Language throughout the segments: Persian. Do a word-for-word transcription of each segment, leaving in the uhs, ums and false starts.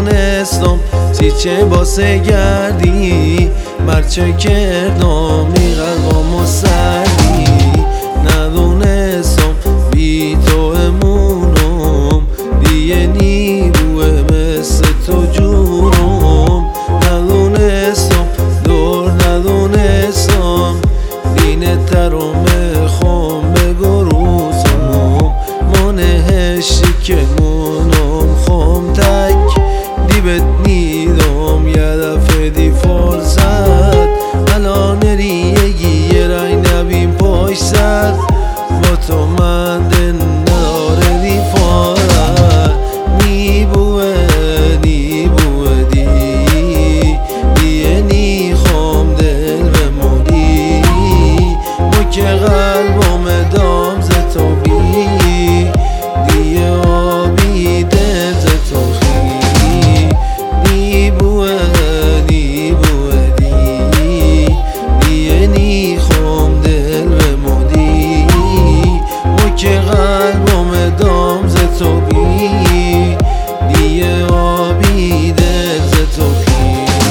ندونستم سیچه باسه گردی مرچه کردم نی قلبم و سردی ندونستم بی تو امونم دیگه نیروه مثل تو جونم ندونستم دور ندونستم دینه ترو میخوام بگو روزم منهشتی که مونم خوام تک دیبت نیدم یه دفعه دی فرصت الان ریگی یه رای نبیم پاش سر با تو من دن نداره دی فارت نیبوه نیبوه دی دیه نیخوام دل بمونی ما که قلبم دام ز تو بی دیه آبی دل ز تو خی نیبوه نیبوه دی دیه نیخوام دل بمونی ما که قلبم دام ز تو بی دیه آبی دل ز تو خی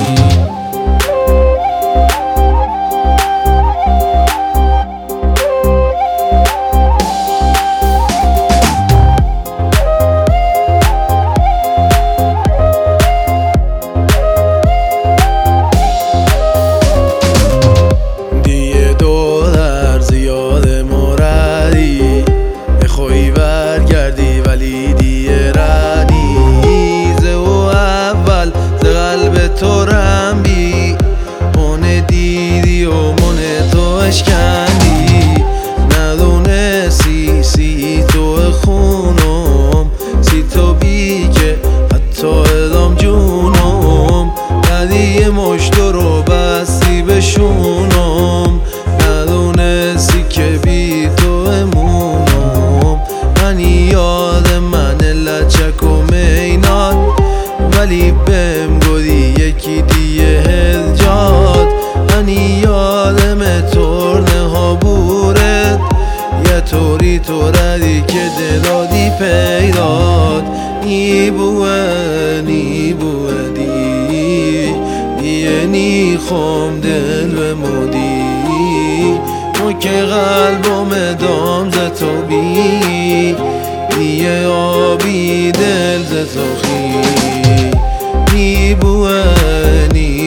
تو رنبی اون دیدی و من تو اشکندی ندونستی سی تو خونم سی تو بی که حتی ادام جونم ندی مشتو رو بستی بشونم ندونستی که بی تو امونم منی یاد من لچک و مینات ولی بهم گودی یکی دیگه هل جاد منی یادم ترنه ها بورد یه طوری تو ردی که دلادی پیداد نیبوه نیبوه دی دیه نیخوام دل بمودی ما که قلبم دام ز تو بی دیه آبی دل ز تو خی نیبوه نی